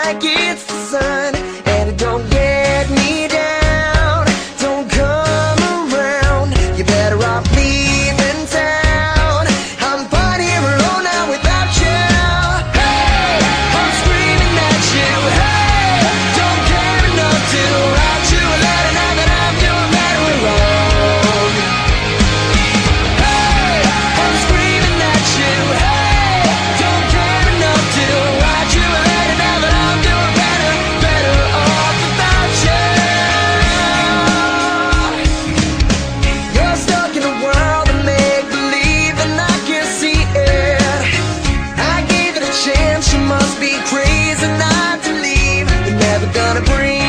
like it's the sun, and it don't get me down. Don't come around, you better off leaving town. I'm fine here alone now without you. Hey, I'm screaming at you. Hey, don't care enough to write you a letter now that I'm doing better wrong. Hey, I'm screaming at you. Hey, don't care enough to write you a letter now that I'm doing better off without you. You're stuck in a world of make-believe and I can't see it. I gave it a chance, you must be crazy not to leave. You're never gonna breathe.